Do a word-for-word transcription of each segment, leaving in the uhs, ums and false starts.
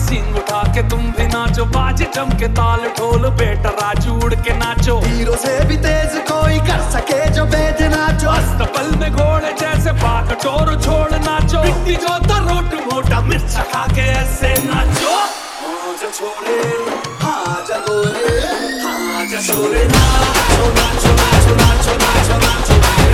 सींग उठा के तुम भी नाचो, बाज जम के ताल ढोल बेटा राजू उड़ के नाचो। हीरो से भी तेज कोई कर सके जो बेद नाचो, अस्तबल में घोड़े जैसे भाग टोर छोड़ नाचो। पिट्टी जो रोट मोटा मिर्चा खा के ऐसे नाचो। हाँ जा छोरे, हाँ जा गोरे, हाँ जा छोरे, नाचो नाचो नाचो नाचो नाचो नाचो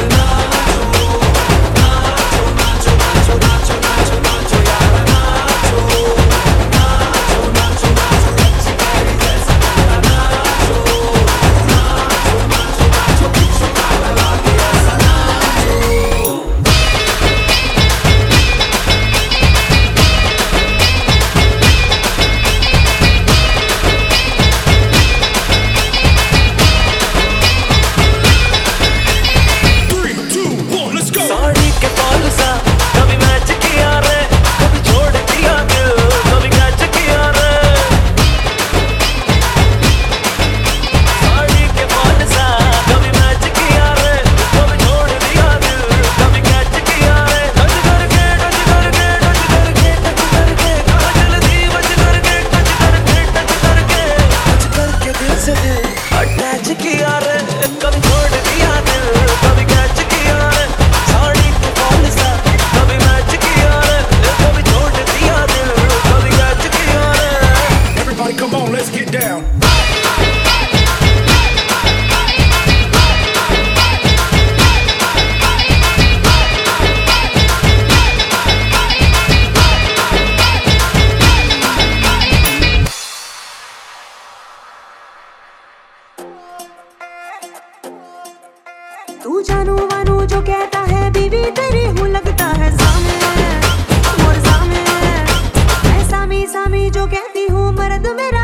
तू जानू वानू जो कहता है बीवी तेरी हूँ लगता है सामे मोर सामे। मैं सामी सामी जो कहती हूँ मर्द मेरा